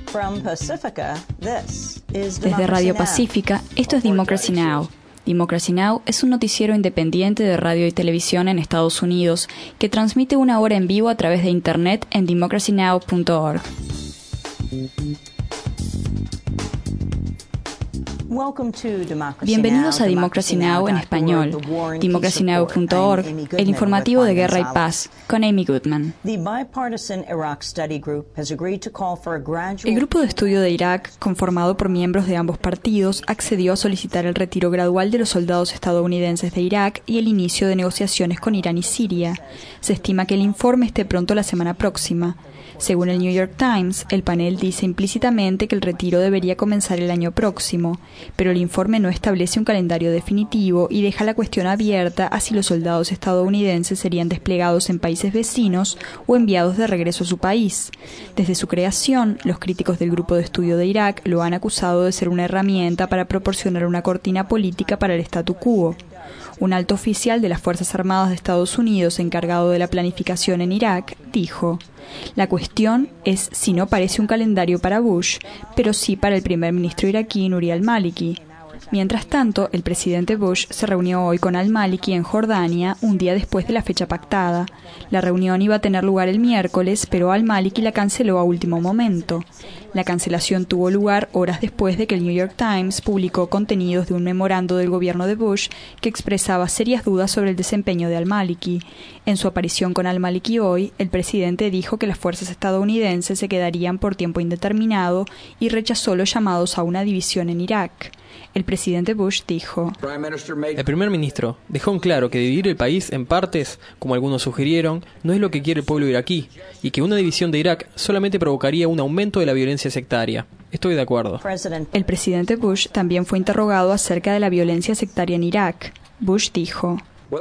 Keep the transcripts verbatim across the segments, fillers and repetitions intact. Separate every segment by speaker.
Speaker 1: Desde Radio Pacífica, esto es Democracy Now! Democracy Now! Es un noticiero independiente de radio y televisión en Estados Unidos que transmite una hora en vivo a través de Internet en democracy now punto org. Bienvenidos a Democracy Now! En español, democracy now punto org, el informativo de Guerra y Paz, con Amy Goodman. El grupo de estudio de Irak, conformado por miembros de ambos partidos, accedió a solicitar el retiro gradual de los soldados estadounidenses de Irak y el inicio de negociaciones con Irán y Siria. Se estima que el informe esté pronto la semana próxima. Según el New York Times, el panel dice implícitamente que el retiro debería comenzar el año próximo, pero el informe no establece un calendario definitivo y deja la cuestión abierta a si los soldados estadounidenses serían desplegados en países vecinos o enviados de regreso a su país. Desde su creación, los críticos del grupo de estudio de Irak lo han acusado de ser una herramienta para proporcionar una cortina política para el statu quo. Un alto oficial de las Fuerzas Armadas de Estados Unidos encargado de la planificación en Irak dijo: "La cuestión es si no parece un calendario para Bush, pero sí para el primer ministro iraquí Nouri al-Maliki". Mientras tanto, el presidente Bush se reunió hoy con al-Maliki en Jordania, un día después de la fecha pactada. La reunión iba a tener lugar el miércoles, pero al-Maliki la canceló a último momento. La cancelación tuvo lugar horas después de que el New York Times publicó contenidos de un memorando del gobierno de Bush que expresaba serias dudas sobre el desempeño de al-Maliki. En su aparición con al-Maliki hoy, el presidente dijo que las fuerzas estadounidenses se quedarían por tiempo indeterminado y rechazó los llamados a una división en Irak. El presidente Bush dijo:
Speaker 2: "El primer ministro dejó en claro que dividir el país en partes, como algunos sugirieron, no es lo que quiere el pueblo iraquí, y que una división de Irak solamente provocaría un aumento de la violencia sectaria. Estoy de acuerdo".
Speaker 1: El presidente Bush también fue interrogado acerca de la violencia sectaria en Irak. Bush dijo: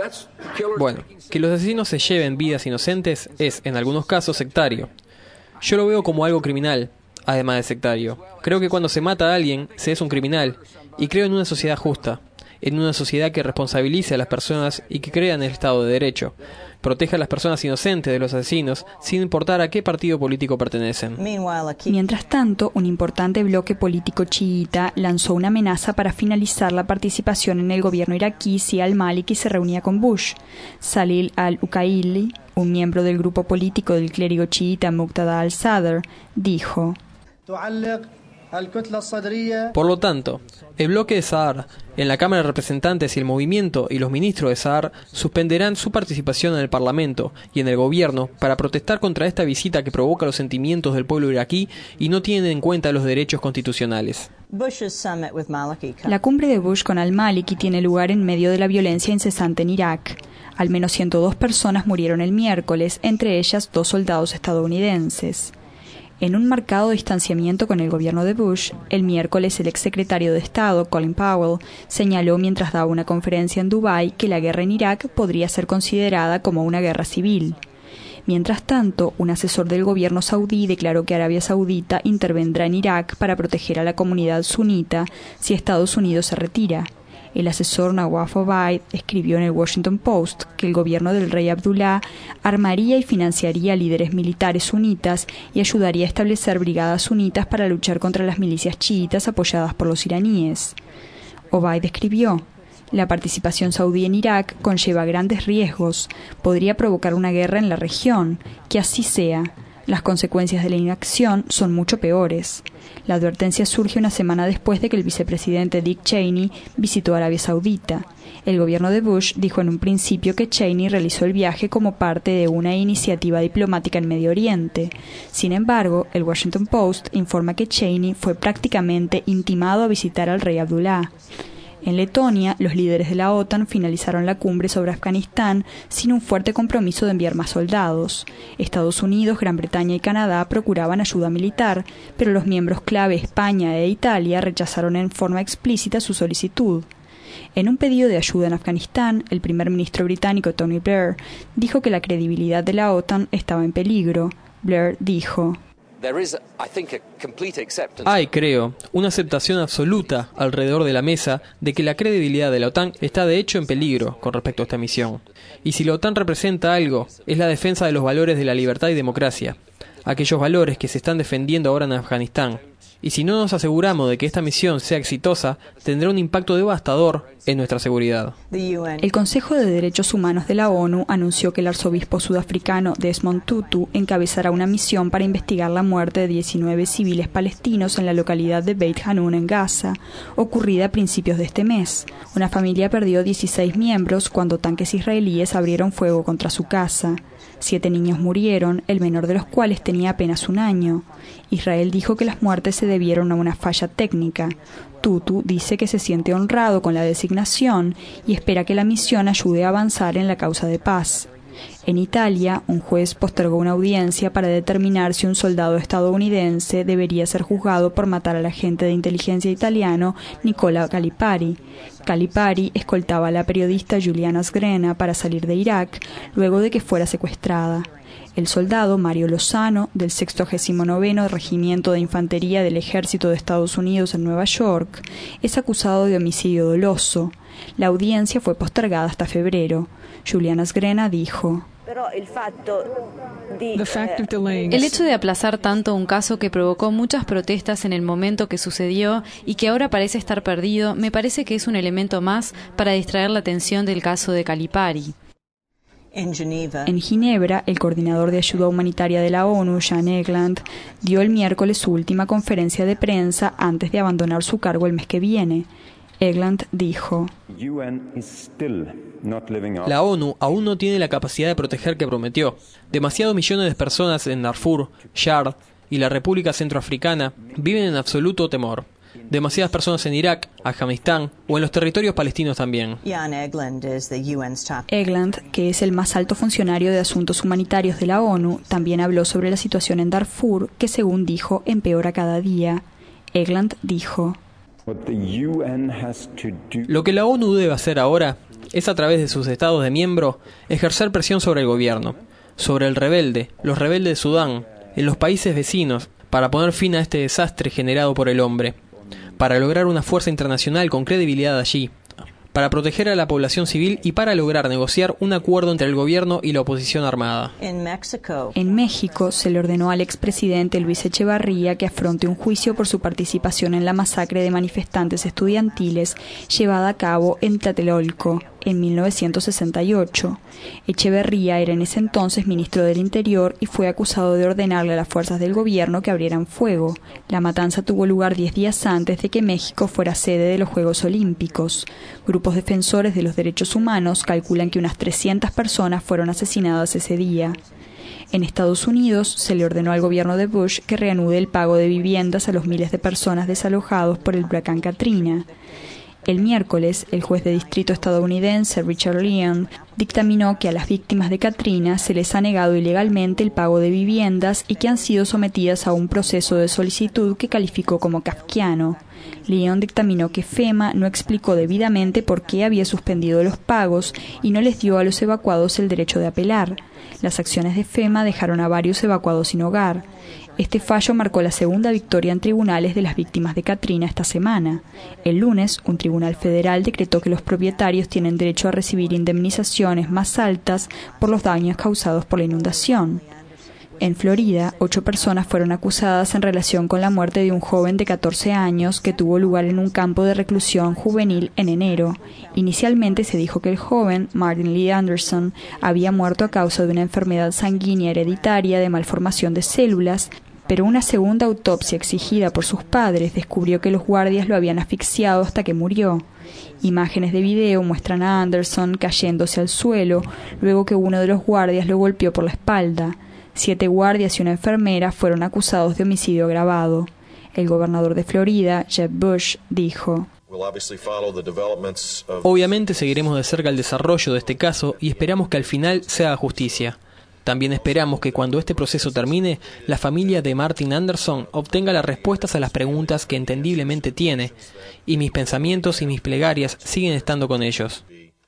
Speaker 2: "Bueno, que los asesinos se lleven vidas inocentes es, en algunos casos, sectario. Yo lo veo como algo criminal, además de sectario. Creo que cuando se mata a alguien, se es un criminal, y creo en una sociedad justa, en una sociedad que responsabilice a las personas y que crea en el Estado de Derecho, proteja a las personas inocentes de los asesinos, sin importar a qué partido político pertenecen".
Speaker 1: Mientras tanto, un importante bloque político chiita lanzó una amenaza para finalizar la participación en el gobierno iraquí si al-Maliki se reunía con Bush. Salil al-Ukaili, un miembro del grupo político del clérigo chiita Muqtada al-Sadr, dijo:
Speaker 2: "Por lo tanto, el bloque de Saar, en la Cámara de Representantes y el movimiento y los ministros de Saar suspenderán su participación en el Parlamento y en el gobierno para protestar contra esta visita que provoca los sentimientos del pueblo iraquí y no tiene en cuenta los derechos constitucionales".
Speaker 1: La cumbre de Bush con al-Maliki tiene lugar en medio de la violencia incesante en Irak. Al menos ciento dos personas murieron el miércoles, entre ellas dos soldados estadounidenses. En un marcado distanciamiento con el gobierno de Bush, el miércoles el exsecretario de Estado, Colin Powell, señaló mientras daba una conferencia en Dubái que la guerra en Irak podría ser considerada como una guerra civil. Mientras tanto, un asesor del gobierno saudí declaró que Arabia Saudita intervendrá en Irak para proteger a la comunidad sunita si Estados Unidos se retira. El asesor Nawaf Obaid escribió en el Washington Post que el gobierno del rey Abdullah armaría y financiaría líderes militares sunitas y ayudaría a establecer brigadas sunitas para luchar contra las milicias chiitas apoyadas por los iraníes. Obaid escribió: "La participación saudí en Irak conlleva grandes riesgos, podría provocar una guerra en la región, que así sea. Las consecuencias de la inacción son mucho peores". La advertencia surge una semana después de que el vicepresidente Dick Cheney visitó Arabia Saudita. El gobierno de Bush dijo en un principio que Cheney realizó el viaje como parte de una iniciativa diplomática en Medio Oriente. Sin embargo, el Washington Post informa que Cheney fue prácticamente intimado a visitar al rey Abdullah. En Letonia, los líderes de la OTAN finalizaron la cumbre sobre Afganistán sin un fuerte compromiso de enviar más soldados. Estados Unidos, Gran Bretaña y Canadá procuraban ayuda militar, pero los miembros clave España e Italia rechazaron en forma explícita su solicitud. En un pedido de ayuda en Afganistán, el primer ministro británico Tony Blair dijo que la credibilidad de la OTAN estaba en peligro. Blair dijo:
Speaker 2: "Hay, creo, una aceptación absoluta alrededor de la mesa de que la credibilidad de la OTAN está de hecho en peligro con respecto a esta misión. Y si la OTAN representa algo, es la defensa de los valores de la libertad y democracia. aquellos valores que se están defendiendo ahora en Afganistán. Y si no nos aseguramos de que esta misión sea exitosa, tendrá un impacto devastador en nuestra seguridad.
Speaker 1: El Consejo de Derechos Humanos de la ONU anunció que el arzobispo sudafricano Desmond Tutu encabezará una misión para investigar la muerte de diecinueve civiles palestinos en la localidad de Beit Hanun en Gaza, ocurrida a principios de este mes. Una familia perdió dieciséis miembros cuando tanques israelíes abrieron fuego contra su casa. Siete niños murieron, el menor de los cuales tenía apenas un año. Israel dijo que las muertes se debieron a una falla técnica. Tutu dice que se siente honrado con la designación y espera que la misión ayude a avanzar en la causa de paz. En Italia, un juez postergó una audiencia para determinar si un soldado estadounidense debería ser juzgado por matar al agente de inteligencia italiano Nicola Calipari. Calipari escoltaba a la periodista Giuliana Sgrena para salir de Irak luego de que fuera secuestrada. El soldado Mario Lozano, del sexagésimo noveno Regimiento de Infantería del Ejército de Estados Unidos en Nueva York, es acusado de homicidio doloso. La audiencia fue postergada hasta febrero. Giuliana Sgrena dijo:
Speaker 3: El hecho de aplazar tanto un caso que provocó muchas protestas en el momento que sucedió y que ahora parece estar perdido, me parece que es un elemento más para distraer la atención del caso de Calipari.
Speaker 1: En Ginebra, el coordinador de ayuda humanitaria de la ONU, Jan Egeland, dio el miércoles su última conferencia de prensa antes de abandonar su cargo el mes que viene. Egeland dijo:
Speaker 2: La ONU aún no tiene la capacidad de proteger que prometió. Demasiados millones de personas en Darfur, Chad y la República Centroafricana viven en absoluto temor. Demasiadas personas en Irak, Afganistán o en los territorios palestinos también.
Speaker 1: Egeland, que es el más alto funcionario de asuntos humanitarios de la ONU, también habló sobre la situación en Darfur, que según dijo, empeora cada día. Egeland dijo:
Speaker 2: Lo que la ONU debe hacer ahora es, a través de sus estados de miembro, ejercer presión sobre el gobierno, sobre el rebelde, los rebeldes de Sudán, en los países vecinos, para poner fin a este desastre generado por el hombre, para lograr una fuerza internacional con credibilidad allí, para proteger a la población civil y para lograr negociar un acuerdo entre el gobierno y la oposición armada.
Speaker 1: En México se le ordenó al expresidente Luis Echeverría que afronte un juicio por su participación en la masacre de manifestantes estudiantiles llevada a cabo en Tlatelolco en mil novecientos sesenta y ocho. Echeverría era en ese entonces ministro del Interior y fue acusado de ordenarle a las fuerzas del gobierno que abrieran fuego. La matanza tuvo lugar diez días antes de que México fuera sede de los Juegos Olímpicos. Grupos defensores de los derechos humanos calculan que unas trescientas personas fueron asesinadas ese día. En Estados Unidos se le ordenó al gobierno de Bush que reanude el pago de viviendas a los miles de personas desalojados por el huracán Katrina. El miércoles, el juez de distrito estadounidense Richard Leon dictaminó que a las víctimas de Katrina se les ha negado ilegalmente el pago de viviendas y que han sido sometidas a un proceso de solicitud que calificó como kafkiano. Leon dictaminó que FEMA no explicó debidamente por qué había suspendido los pagos y no les dio a los evacuados el derecho de apelar. Las acciones de FEMA dejaron a varios evacuados sin hogar. Este fallo marcó la segunda victoria en tribunales de las víctimas de Katrina esta semana. El lunes, un tribunal federal decretó que los propietarios tienen derecho a recibir indemnizaciones más altas por los daños causados por la inundación. En Florida, ocho personas fueron acusadas en relación con la muerte de un joven de catorce años que tuvo lugar en un campo de reclusión juvenil en enero. Inicialmente se dijo que el joven, Martin Lee Anderson, había muerto a causa de una enfermedad sanguínea hereditaria de malformación de células, pero una segunda autopsia exigida por sus padres descubrió que los guardias lo habían asfixiado hasta que murió. Imágenes de video muestran a Anderson cayéndose al suelo luego que uno de los guardias lo golpeó por la espalda. Siete guardias y una enfermera fueron acusados de homicidio agravado. El gobernador de Florida, Jeb Bush, dijo:
Speaker 2: Obviamente seguiremos de cerca el desarrollo de este caso y esperamos que al final se haga justicia. También esperamos que cuando este proceso termine, la familia de Martin Anderson obtenga las respuestas a las preguntas que entendiblemente tiene, y mis pensamientos y mis plegarias siguen estando con ellos.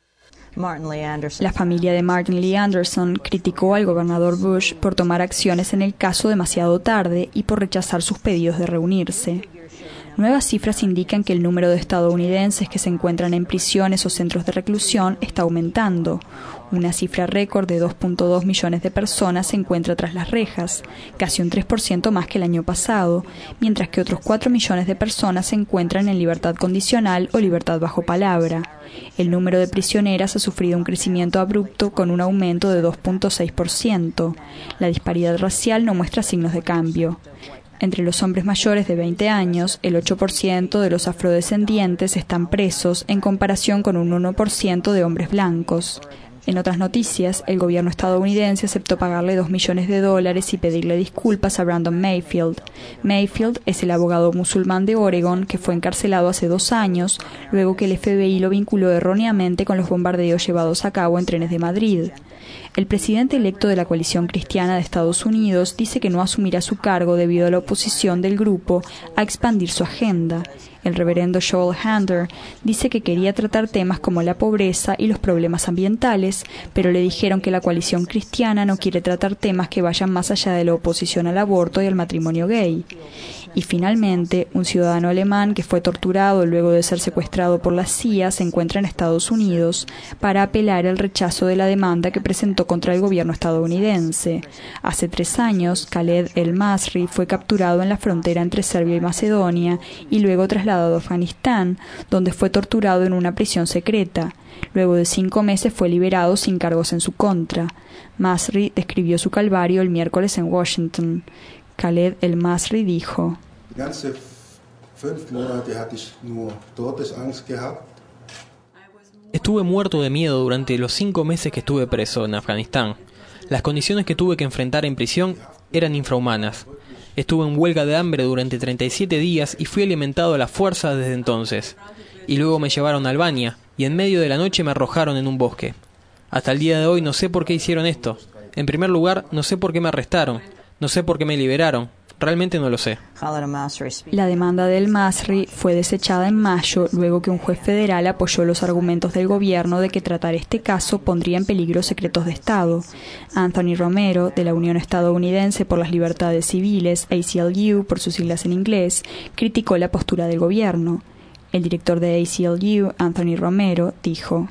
Speaker 1: La familia de Martin Lee Anderson criticó al gobernador Bush por tomar acciones en el caso demasiado tarde y por rechazar sus pedidos de reunirse. Nuevas cifras indican que el número de estadounidenses que se encuentran en prisiones o centros de reclusión está aumentando. Una cifra récord de dos punto dos millones de personas se encuentra tras las rejas, casi un tres por ciento más que el año pasado, mientras que otros cuatro millones de personas se encuentran en libertad condicional o libertad bajo palabra. El número de prisioneras ha sufrido un crecimiento abrupto con un aumento de dos punto seis por ciento. La disparidad racial no muestra signos de cambio. Entre los hombres mayores de veinte años, el ocho por ciento de los afrodescendientes están presos en comparación con un uno por ciento de hombres blancos. En otras noticias, el gobierno estadounidense aceptó pagarle dos millones de dólares y pedirle disculpas a Brandon Mayfield. Mayfield es el abogado musulmán de Oregon que fue encarcelado hace dos años, luego que el F B I lo vinculó erróneamente con los bombardeos llevados a cabo en trenes de Madrid. El presidente electo de la coalición cristiana de Estados Unidos dice que no asumirá su cargo debido a la oposición del grupo a expandir su agenda. El reverendo Joel Hander dice que quería tratar temas como la pobreza y los problemas ambientales, pero le dijeron que la coalición cristiana no quiere tratar temas que vayan más allá de la oposición al aborto y al matrimonio gay. Y finalmente, un ciudadano alemán que fue torturado luego de ser secuestrado por la C I A se encuentra en Estados Unidos para apelar el rechazo de la demanda que presentó contra el gobierno estadounidense. Hace tres años, Khaled El-Masri fue capturado en la frontera entre Serbia y Macedonia y luego trasladado a Afganistán, donde fue torturado en una prisión secreta. Luego de cinco meses fue liberado sin cargos en su contra. Masri describió su calvario el miércoles en Washington. Khaled El-Masri dijo:
Speaker 2: Estuve muerto de miedo durante los cinco meses que estuve preso en Afganistán. Las condiciones que tuve que enfrentar en prisión eran infrahumanas. Estuve en huelga de hambre durante treinta y siete días y fui alimentado a la fuerza desde entonces. Y luego me llevaron a Albania y en medio de la noche me arrojaron en un bosque. Hasta el día de hoy no sé por qué hicieron esto. En primer lugar, no sé por qué me arrestaron. No sé por qué me liberaron. Realmente no lo sé.
Speaker 1: La demanda del Masri fue desechada en mayo, luego que un juez federal apoyó los argumentos del gobierno de que tratar este caso pondría en peligro secretos de Estado. Anthony Romero, de la Unión Estadounidense por las Libertades Civiles, A C L U por sus siglas en inglés, criticó la postura del gobierno. El director de A C L U, Anthony Romero, dijo: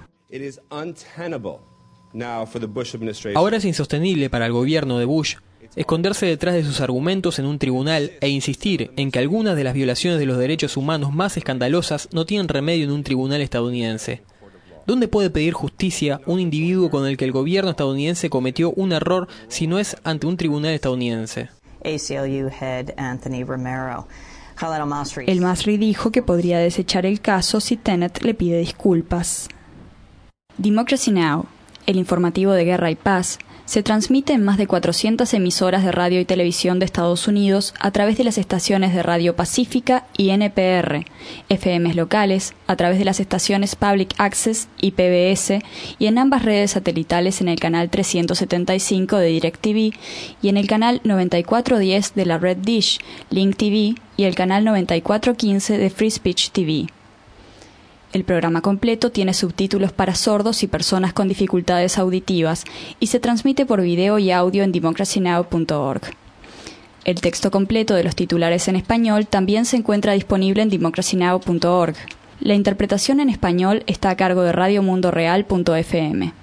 Speaker 2: Ahora es insostenible para el gobierno de Bush esconderse detrás de sus argumentos en un tribunal e insistir en que algunas de las violaciones de los derechos humanos más escandalosas no tienen remedio en un tribunal estadounidense. ¿Dónde puede pedir justicia un individuo con el que el gobierno estadounidense cometió un error si no es ante un tribunal estadounidense?
Speaker 1: A C L U head Anthony Romero. El Masri dijo que podría desechar el caso si Tenet le pide disculpas. Democracy Now!, el informativo de guerra y paz, se transmite en más de cuatrocientas emisoras de radio y televisión de Estados Unidos a través de las estaciones de Radio Pacífica y N P R, F Ms locales, a través de las estaciones Public Access y P B S, y en ambas redes satelitales en el canal trescientos setenta y cinco de DirecTV y en el canal noventa y cuatro diez de la red Dish, Link T V y el canal noventa y cuatro quince de Free Speech T V. El programa completo tiene subtítulos para sordos y personas con dificultades auditivas y se transmite por video y audio en democracy now punto org. El texto completo de los titulares en español también se encuentra disponible en democracy now punto org. La interpretación en español está a cargo de radio mundo real punto f m.